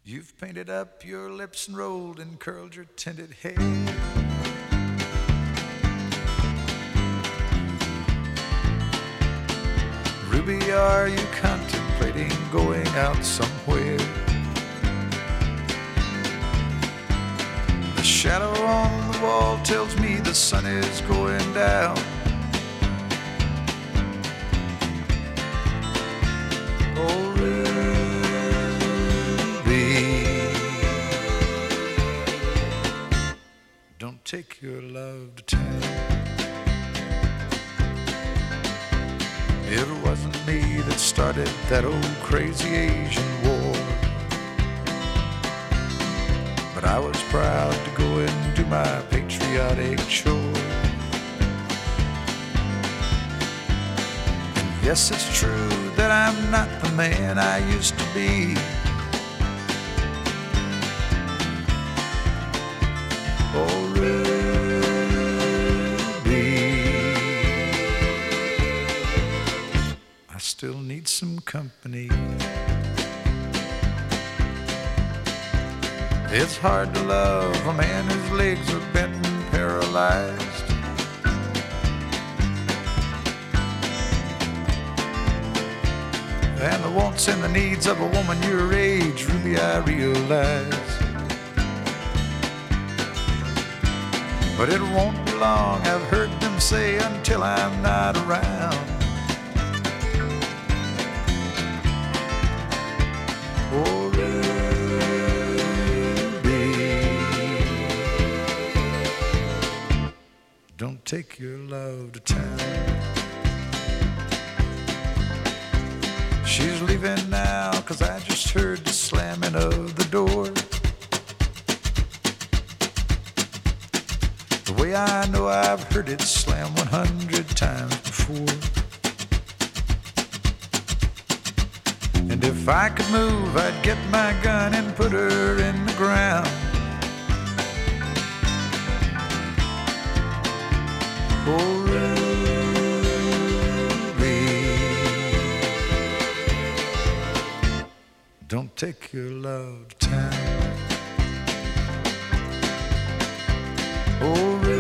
You've painted up your lips and rolled and curled your tinted hair. Ruby, are you contemplating going out somewhere? The shadow on the wall tells me the sun is going down. Oh, Ruby, don't take your love to town. It wasn't me that started that old crazy Asian war, but I was proud to go and do my patriotic chore. And yes, it's true that I'm not the man I used to be. Oh, still need some company. It's hard to love a man whose legs are bent and paralyzed. And the wants and the needs of a woman your age, Ruby, I realize. But it won't be long, I've heard them say, until I'm not around. Oh, Ruby, don't take your love to town. She's leaving now, 'cause I just heard the slamming of the door. The way I know I've heard it slam 100 times before. And if I could move, I'd get my gun and put her in the ground. Oh, Ruby, don't take your love to town. Oh, Ruby.